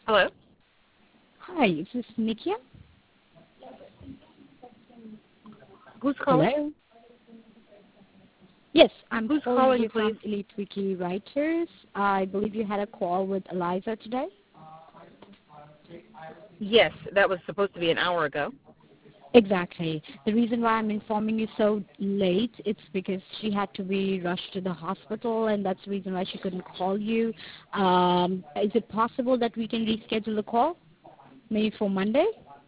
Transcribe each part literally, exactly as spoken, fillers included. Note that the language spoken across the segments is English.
Hello? Hi, is this Nikia? Who's calling? Hello? Yes, I'm Who's calling calling, you from please? Elite Wiki Writers. I believe you had a call with Eliza today. Yes, that was supposed to be an hour ago. Exactly. The reason why I'm informing you so late, it's because she had to be rushed to the hospital, and that's the reason why she couldn't call you. Um, is it possible that we can reschedule the call, maybe for Monday?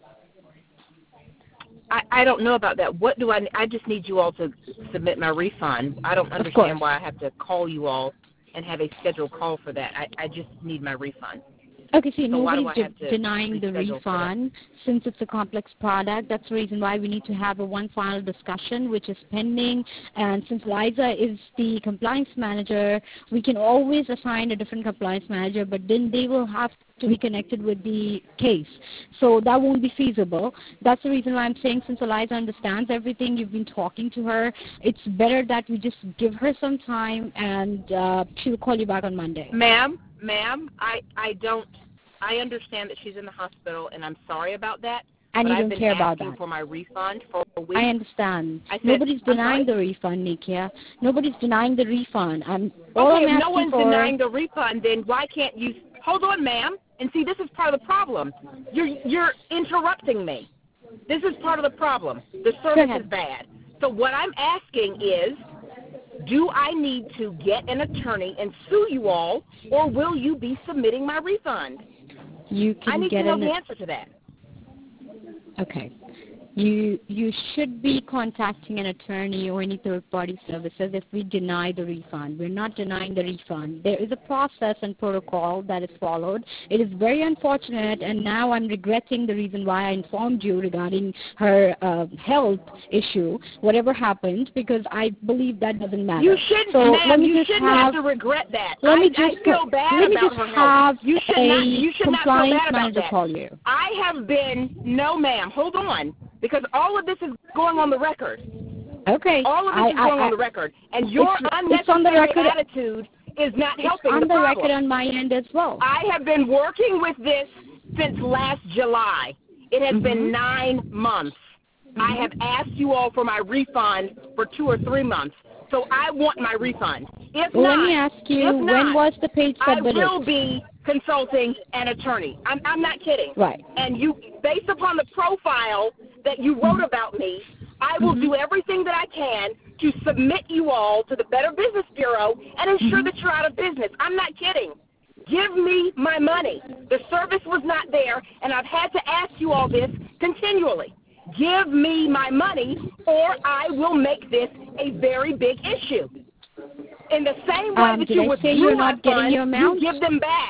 I, I don't know about that. What do I I just need you all to submit my refund. I don't Of course. understand why I have to call you all and have a scheduled call for that. I, I just need my refund. Okay, see, So why do nobody's I de- have to denying the reschedule for that? refund. Since it's a complex product, that's the reason why we need to have a one final discussion, which is pending. And since Liza is the compliance manager, we can always assign a different compliance manager, but then they will have to be connected with the case. So that won't be feasible. That's the reason why I'm saying, since Eliza understands everything, you've been talking to her, it's better that we just give her some time, and uh, she'll call you back on Monday. Ma'am, ma'am, I, I don't, I understand that she's in the hospital, and I'm sorry about that. And but you I've don't been care about asking that. for my refund for a week. I understand. I said, Nobody's I'm denying sorry? the refund, Nikia. Nobody's denying the refund. I'm all Okay, I'm if no asking one's for. denying the refund, then why can't you? Hold on, ma'am. And see, this is part of the problem. You're you're interrupting me. This is part of the problem. The service is bad. So what I'm asking is, do I need to get an attorney and sue you all, or will you be submitting my refund? You can I need get to know an, the answer to that. Okay. You you should be contacting an attorney or any third-party services if we deny the refund. We're not denying the refund. There is a process and protocol that is followed. It is very unfortunate, and now I'm regretting the reason why I informed you regarding her uh, health issue, whatever happened, because I believe that doesn't matter. You shouldn't, so ma'am. let me You just shouldn't have, have to regret that. Let I, me just I feel bad let me about just her have health. You should a not. You should not feel compliance bad about manager that. call you. I have been no, ma'am. Hold on, because all of this is going on the record. Okay. All of this I, is going I, on the record, and your it's, unnecessary it's on the record. attitude is not It's helping on the the problem. record on my end as well. I have been working with this since last July. It has mm-hmm. been nine months. Mm-hmm. I have asked you all for my refund for two or three months, so I want my refund. If well, not, let me ask you, if not, when was the page submitted? I will be consulting an attorney. I'm, I'm not kidding. Right. And you, based upon the profile that you wrote about me, I will mm-hmm. do everything that I can to submit you all to the Better Business Bureau and ensure mm-hmm. that you're out of business. I'm not kidding. Give me my money. The service was not there, and I've had to ask you all this continually. Give me my money, or I will make this a very big issue. In the same way um, that did you I withdrew say you're my not getting funds, your amount? you give them back.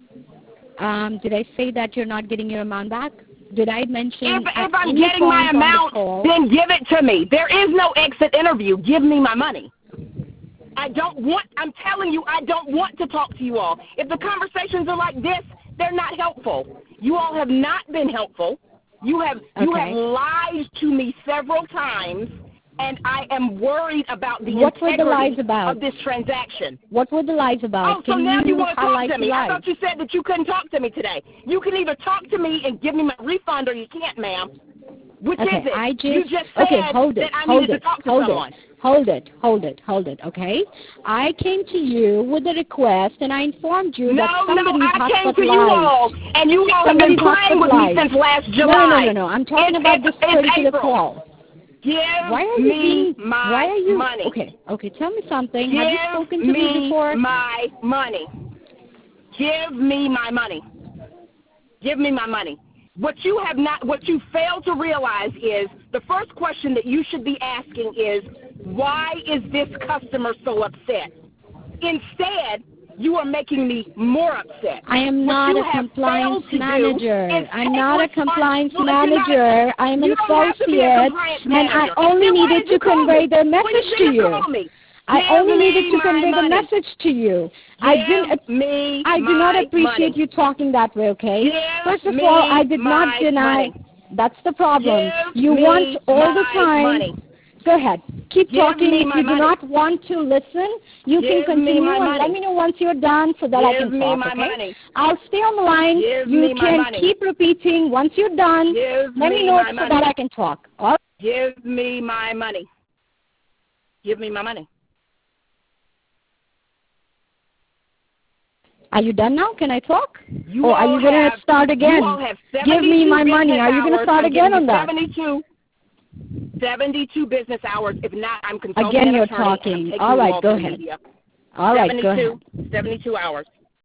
Um, did I say that you're not getting your amount back? Did I mention If, at if I'm any getting my point on the amount, call, then give it to me. There is no exit interview. Give me my money. I don't want, I'm telling you, I don't want to talk to you all. If the conversations are like this, they're not helpful. You all have not been helpful. You have, okay. you have lied to me several times, and I am worried about the what integrity were the lies about? of this transaction. What were the lies about? Oh, so Can now you, you want to talk to me. I lies? thought you said that you couldn't talk to me today. You can either talk to me and give me my refund, or you can't, ma'am. Which okay, is it? I just, you just said okay, hold it, that I hold needed it, to talk to hold someone. it, hold it, hold it, hold it, okay? I came to you with a request, and I informed you no, that somebody's no, I came to hospitalized. you all, and you all have been playing with me since last July. No, no, no, no, I'm talking it's, about it's, this it's particular April. call. Give why are me you being, my why are you, money. Okay, okay, tell me something. Give have you spoken to me me before? my money. Give me my money. Give me my money. What you have not, what you fail to realize is the first question that you should be asking is, why is this customer so upset? Instead, you are making me more upset. I am not a compliance manager. I'm not a compliance well, manager. I am an associate, and I only needed to convey the message to you. I only needed to convey the message to you. I didn't. Me I do not appreciate money. you talking that way. Okay. Give First of all, I did not deny. Money. That's the problem. Give you want all the my time. Money. Go ahead. Keep Give talking. me If my you money. do not want to listen, you Give can continue me my and money. let me know once you're done so that Give I can me talk, my okay? money. I'll stay on the line. Give you me my can money. keep repeating. Once you're done, Give let me me know my so money. that I can talk. All right? Give me my money. Give me my money. Are you done now? Can I talk? You or are all you going to have, start again? You all have Give me my money. business Are you going to hours. start I'm again giving on you that? seventy-two, seventy-two business hours. If not, I'm consulting Again, an you're attorney talking. and I'm taking All you right, all go to the ahead. media. All right, go ahead. seventy-two, seventy-two hours.